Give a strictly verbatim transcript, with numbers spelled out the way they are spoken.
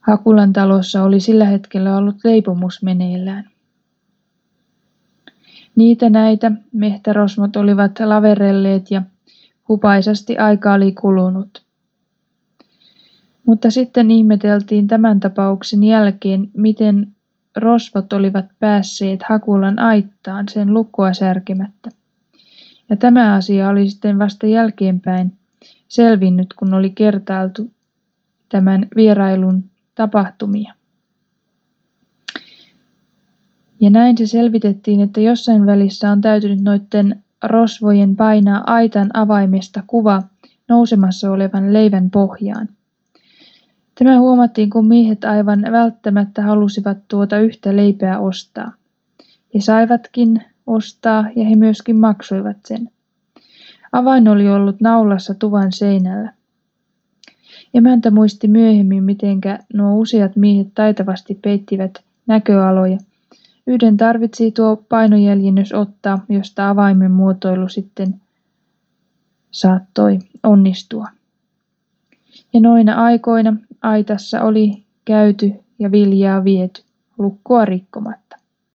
Hakulan talossa oli sillä hetkellä ollut leipomus meneillään. Niitä näitä mehtärosmot olivat laverelleet ja hupaisasti aika oli kulunut. Mutta sitten ihmeteltiin tämän tapauksen jälkeen, miten rosvot olivat päässeet Hakulan aittaan sen lukkoa särkemättä. Ja tämä asia oli sitten vasta jälkeenpäin selvinnyt, kun oli kertailtu tämän vierailun tapahtumia. Ja näin se selvitettiin, että jossain välissä on täytynyt noitten rosvojen painaa aitan avaimesta kuva nousemassa olevan leivän pohjaan. Tämä huomattiin, kun miehet aivan välttämättä halusivat tuota yhtä leipää ostaa. He saivatkin ostaa ja he myöskin maksoivat sen. Avain oli ollut naulassa tuvan seinällä. Emäntä muisti myöhemmin, mitenkä nuo useat miehet taitavasti peittivät näköaloja. Yhden tarvitsi tuo painojäljennys ottaa, josta avaimen muotoilu sitten saattoi onnistua. Ja noina aikoina aitassa oli käyty ja viljaa viety, lukkoa rikkomatta.